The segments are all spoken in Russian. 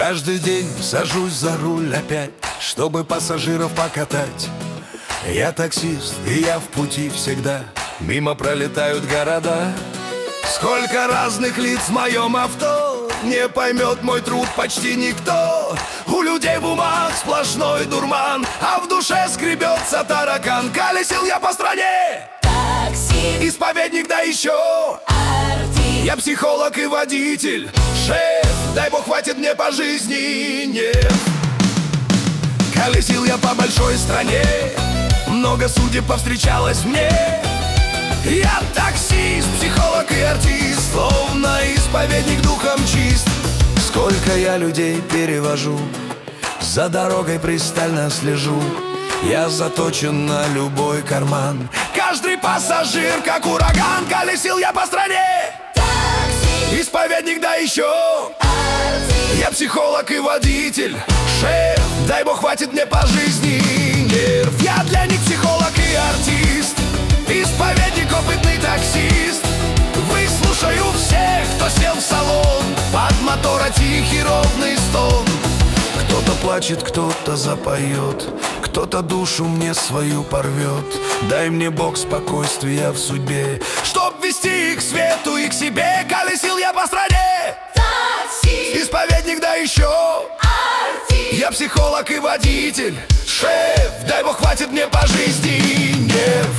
Каждый день сажусь за руль опять, чтобы пассажиров покатать. Я таксист, и я в пути всегда. Мимо пролетают города. Сколько разных лиц в моем авто, не поймет мой труд почти никто. У людей в умах сплошной дурман, а в душе скребется таракан. Колесил я по стране, такси, исповедник, да еще артист. я психолог и водитель. Шеф, дай бог, хватит мне по жизни, нет. Колесил я по большой стране, много судеб повстречалось мне. Я таксист, психолог и артист, словно исповедник духом чист. Сколько я людей перевожу, за дорогой пристально слежу. Я заточен на любой карман, каждый пассажир как ураган. Колесил я по стране, Такси, исповедник, да еще артист. я психолог и водитель. Шеф, дай бог, хватит мне по жизни нерв. Я для них психолог и артист, исповедник, опытный таксист. Выслушаю всех, кто сел в салон, под мотора тихий ровный стон. Кто-то плачет, кто-то запоет, кто-то душу мне свою порвет. Дай мне Бог спокойствия в судьбе, чтоб вести их к свету и к себе. Колесил я по стране, Такси, исповедник, да еще артист. я психолог и водитель. Шеф, дай бог, хватит мне по жизни нерв.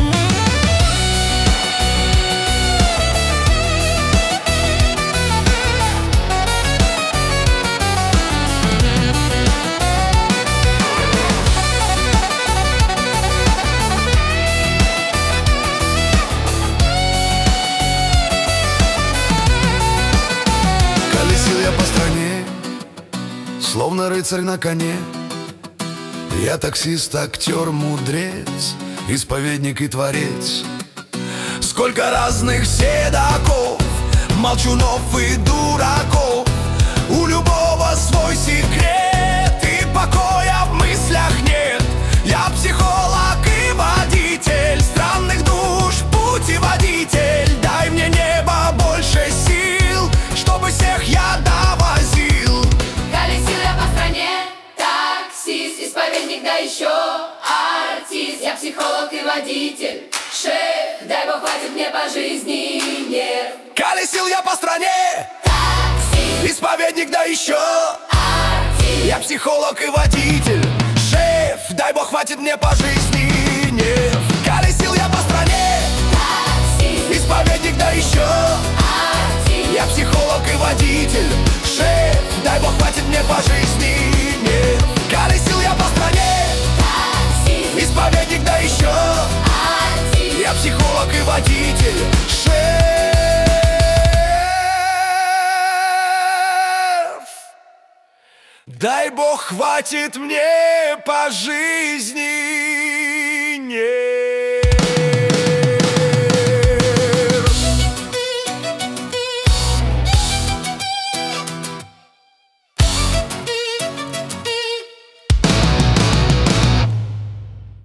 Колесил я по стране, словно рыцарь на коне. Я таксист, актер, мудрец, исповедник и творец. Сколько разных седаков, молчунов и дураков. У любого свой секрет, и покоя в мыслях нет. Я психолог и водитель странных душ, путеводитель. Дай мне небо больше сил, чтобы всех я довозил. Колесил я по стране, таксист, исповедник, да еще артист. Я психолог и водитель. Шеф, дай бог, хватит мне по жизни нерв. Колесил я по стране, Такси, исповедник, да еще артист. я психолог и водитель. Шеф, дай бог, хватит мне по жизни нерв. Колесил я по стране, Такси, исповедник, да еще артист. я психолог и водитель. Шеф, дай бог, хватит мне по жизни нерв. Колесил я по стране, Такси, исповедник, да еще артист. я психолог и водитель. Шеф, дай бог, хватит мне по жизни